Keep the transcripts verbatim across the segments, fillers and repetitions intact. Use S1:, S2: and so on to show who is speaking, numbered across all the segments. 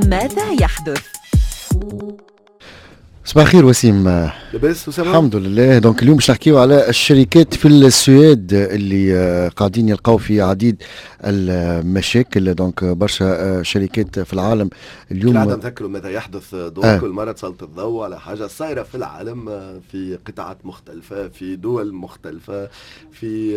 S1: ماذا يحدث؟
S2: صباح الخير وسيم.
S3: لاباس وسام؟
S2: الحمد لله. دونك اليوم باش نحكيو على الشركات في السويد اللي قاعدين يلقاو في عديد المشاكل. دونك برشا شركات في العالم اليوم.
S3: كل عادة نذكروا ماذا يحدث. دونك آه. كل مرة تسلط الضوء على حاجة صايرة في العالم في قطاعات مختلفة في دول مختلفة. في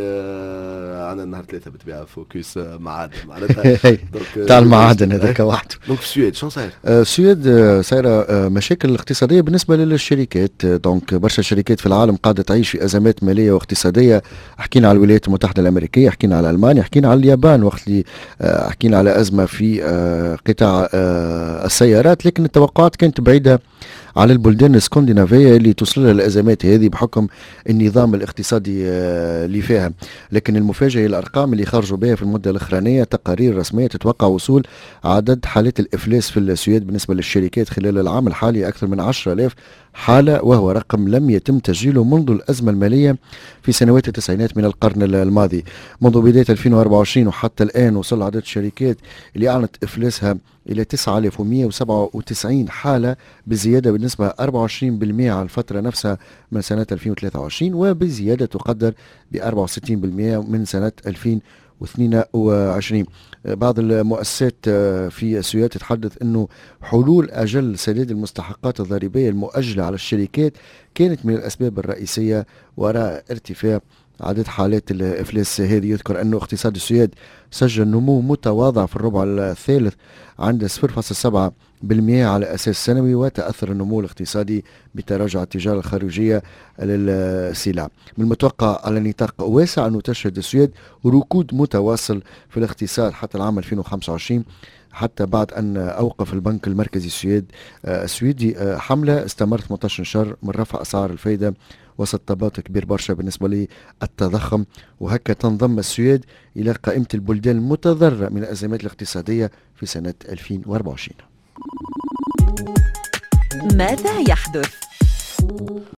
S3: آه عنا النهار ثلاثة بالطبيعة فوكس معادن معناتها
S2: تاع المعادن هذاك وحده.
S3: دونك في السويد شنو صاير؟
S2: السويد صايرة مشاكل اقتصادية بالنسبة للشركات. دونك برشا شركات في العالم قاعدة تعيش في أزمات مالية واقتصادية. حكينا على الولايات المتحدة الأمريكية، حكينا على ألمانيا، حكينا على اليابان وقت اللي حكينا على أزمة في قطاع السيارات. لكن التوقعات كانت بعيدة على البلدان الاسكندنافية اللي توصل الأزمات هذه بحكم النظام الاقتصادي اللي فيها. لكن المفاجأة الأرقام اللي خرجوا بها في المدة الأخرانية. تقارير رسمية تتوقع وصول عدد حالات الإفلاس في السويد بالنسبة للشركات خلال العام الحالي أكثر من عشرة آلاف حالة، وهو رقم لم يتم تسجيله منذ الأزمة المالية في سنوات التسعينات من القرن الماضي. منذ بداية ألفين وأربعة وعشرين وحتى الآن وصل عدد الشركات اللي أعلنت إفلاسها إلى تسعة آلاف ومئة وسبعة وتسعين حالة، بزيادة بالنسبة أربعة وعشرين بالمئة على الفترة نفسها من سنة ألفين وثلاثة وعشرين، وبزيادة تقدر ب أربعة وستين بالمئة من سنة ألفين واثنين وعشرين. بعض المؤسسات في السويد تتحدث أنه حلول أجل سداد المستحقات الضريبية المؤجلة على الشركات كانت من الأسباب الرئيسية وراء ارتفاع عدد حالات الإفلاس هذه. يذكر أنه اقتصاد السويد سجل نمو متواضع في الربع الثالث عند صفر فاصلة سبعة بالمئة على أساس سنوي، وتأثر النمو الاقتصادي بتراجع التجارة الخارجية للسلع. من المتوقع على نطاق واسع أنه تشهد السويد ركود متواصل في الاقتصاد حتى العام ألفين وخمسة وعشرين، حتى بعد أن أوقف البنك المركزي السويد السويدي حملة استمرت ثمانية عشر شهر من رفع أسعار الفايدة وسط تباطؤ كبير برشا بالنسبة للتضخم. وهكا تنضم السويد إلى قائمة البلدان المتضررة من الأزمات الاقتصادية في سنة ألفين وأربعة وعشرين.
S1: ماذا يحدث؟